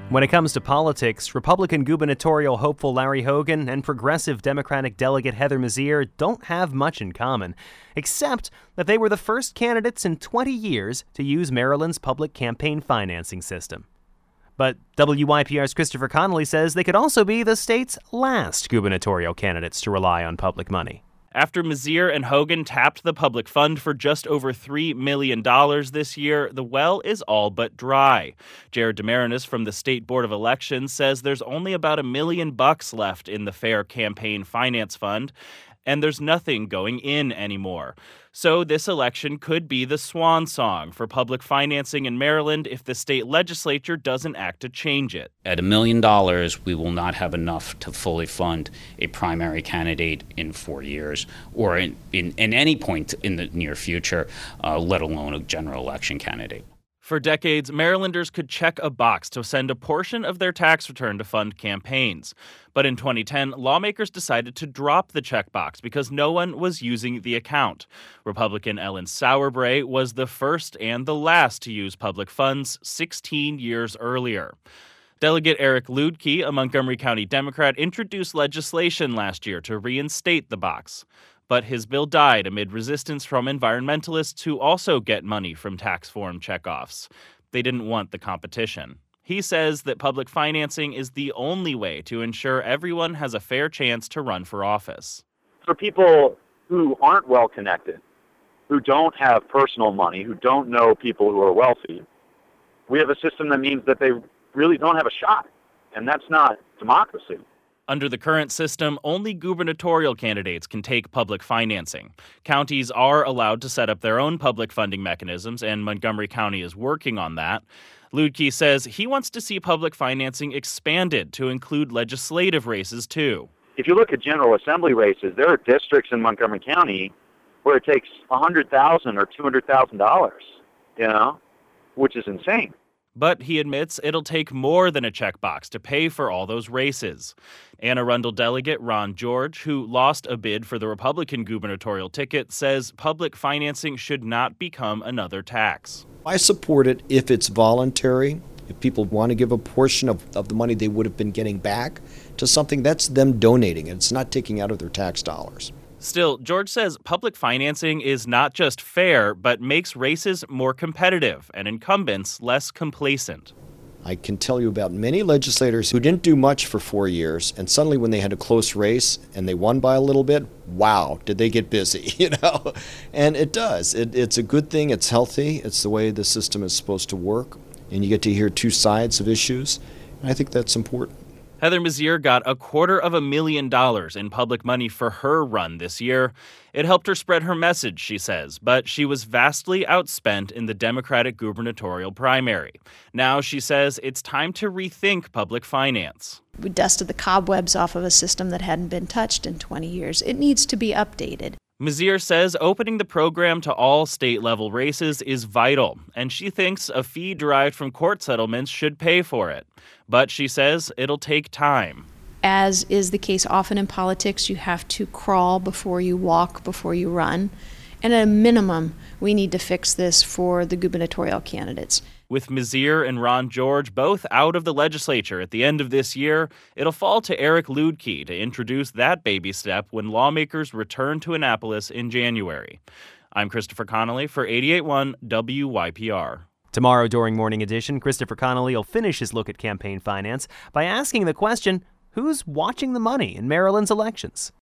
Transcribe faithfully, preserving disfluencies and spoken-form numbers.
When it comes to politics, Republican gubernatorial hopeful Larry Hogan and progressive Democratic delegate Heather Mazier don't have much in common, except that they were the first candidates in twenty years to use Maryland's public campaign financing system. But W Y P R's Christopher Connolly says they could also be the state's last gubernatorial candidates to rely on public money. After Mazier and Hogan tapped the public fund for just over three million dollars this year, the well is all but dry. Jared DeMarinis from the State Board of Elections says there's only about a million bucks left in the Fair Campaign Finance Fund, and there's nothing going in anymore. So this election could be the swan song for public financing in Maryland if the state legislature doesn't act to change it. At a million dollars, we will not have enough to fully fund a primary candidate in four years or in, in, in any point in the near future, uh, let alone a general election candidate. For decades, Marylanders could check a box to send a portion of their tax return to fund campaigns. But in twenty ten, lawmakers decided to drop the checkbox because no one was using the account. Republican Ellen Sauerbrey was the first and the last to use public funds sixteen years earlier. Delegate Eric Luedtke, a Montgomery County Democrat, introduced legislation last year to reinstate the box. But his bill died amid resistance from environmentalists who also get money from tax form checkoffs. They didn't want the competition. He says that public financing is the only way to ensure everyone has a fair chance to run for office. For people who aren't well connected, who don't have personal money, who don't know people who are wealthy, we have a system that means that they really don't have a shot. And that's not democracy. Under the current system, only gubernatorial candidates can take public financing. Counties are allowed to set up their own public funding mechanisms, and Montgomery County is working on that. Luedtke says he wants to see public financing expanded to include legislative races, too. If you look at General Assembly races, there are districts in Montgomery County where it takes one hundred thousand dollars or two hundred thousand dollars, you know, which is insane. But he admits it'll take more than a checkbox to pay for all those races. Anne Arundel delegate Ron George, who lost a bid for the Republican gubernatorial ticket, says public financing should not become another tax. I support it if it's voluntary. If people want to give a portion of, of the money they would have been getting back to something, that's them donating it. It's not taking out of their tax dollars. Still, George says public financing is not just fair, but makes races more competitive and incumbents less complacent. I can tell you about many legislators who didn't do much for four years, and suddenly when they had a close race and they won by a little bit, wow, did they get busy, you know? And it does. It, it's a good thing. It's healthy. It's the way the system is supposed to work, and you get to hear two sides of issues, and I think that's important. Heather Mazier got a quarter of a million dollars in public money for her run this year. It helped her spread her message, she says, but she was vastly outspent in the Democratic gubernatorial primary. Now, she says, it's time to rethink public finance. We dusted the cobwebs off of a system that hadn't been touched in twenty years. It needs to be updated. Mazier says opening the program to all state-level races is vital, and she thinks a fee derived from court settlements should pay for it. But she says it'll take time. As is the case often in politics, you have to crawl before you walk, before you run. And at a minimum, we need to fix this for the gubernatorial candidates. With Mazier and Ron George both out of the legislature at the end of this year, it'll fall to Eric Luedtke to introduce that baby step when lawmakers return to Annapolis in January. I'm Christopher Connolly for eighty-eight point one W Y P R. Tomorrow during Morning Edition, Christopher Connolly will finish his look at campaign finance by asking the question, who's watching the money in Maryland's elections?